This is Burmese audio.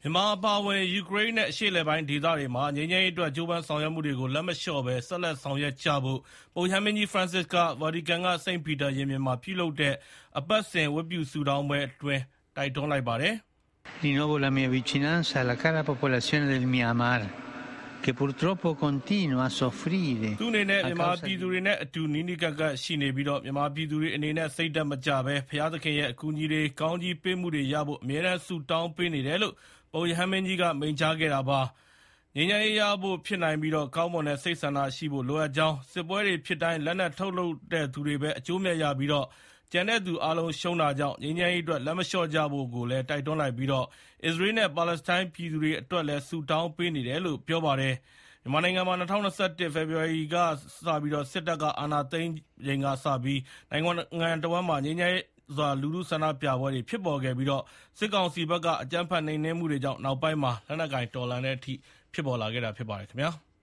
မြန်မာအပါအဝင်ယူကရိန်းနဲ့အရှေ့အလယ်ပိုင်းဒေသတွေမှာငြိမ်းချမ်းရေးအတွက်ကြိုးပမ်းဆောင်ရွက်မှုတွေကိုလက်မလျှော့ဘဲဆက်လက်ဆောင်ရွက်ကြဖို့ပုပ်ရဟန်းမင်းကြီး Francis က ဗာတီကန်က စိန့်ပီတာရင်ပြင်မှာပြုလုပ်တဲ့အပတ်စဉ်ဝတ်ပြုဆုတောင်းပွဲအတွင်းတိုက်တွန်းလိုက်ပါတယ်။ Di nuovo la mia vicinanza alla cara popolazione del Myanmar che purtroppo continua a soffrire သူအနေနဲ့မြန်မာပြည်သူတွေနဲ့အတူနီးနီးကပ်ကပ်ရှိနေပြီးမြန်မာပြည်သူတွေအနေနဲ့စိတ်ဓာတ်မကျဘဲဘုရားသခင်ရဲ့အကူအညီတွေကောင်းကြီးပေးမှုတွေရဖို့အမြဲတမ်းဆုတောင်းပေးနေတယ်လို့ပုပ်ရဟန်းမင်းကြီးကမိန့်ကြားခဲ့တာပါ။ငြိမ်းချမ်းရေးရဖို့ဖြစ်နိုင်ပြီးကောင်းမွန်တဲ့စိတ်ဆန္ဒရှိဖို့လိုအပ်ကြောင်းစစ်ပွဲတွေဖြစ်တိုင်းလက်နက်ထုတ်လုပ်တဲ့သူတွေပဲအကျိုးမြတ်ရပြီးကျန်တဲ့သူအားလုံးရှုံးတာကြောင့်ငြိမ်းချမ်းရေးအတွက်လက်မလျှော့ကြဖို့ကိုလည်းတိုက်တွန်းလိုက်ပြီးအစ္စရေးနဲ့ပါလက်စတိုင်းပြည်သူတွေအတွက်လည်းဆုတောင်းပေးနေတယ်လို့ပြောပါတယ်။မြန်မာနိုင်ငံမှာ2021ဖေဖော်ဝါရီကစပြီးစစ်တပ်ကအာဏာသိမ်းချိန်ကစပြီးနိုင်ငံတဝန်းမှာငြိမ်းချမ်းရေးစွာလူထုဆန္ဒပြပွဲတွေဖြစ်ပေါ်ခဲ့ပြီးစစ်ကောင်စီဘက်ကအကြမ်းဖက်နှိမ်နင်းမှုတွေကြောင့်နောက်ပိုင်းမှာလက်နက်ကိုင်တော်လှန်တဲ့အထိဖြစ်ပေါ်လာခဲ့တာဖြစ်ပါတယ်ခင်ဗျာ။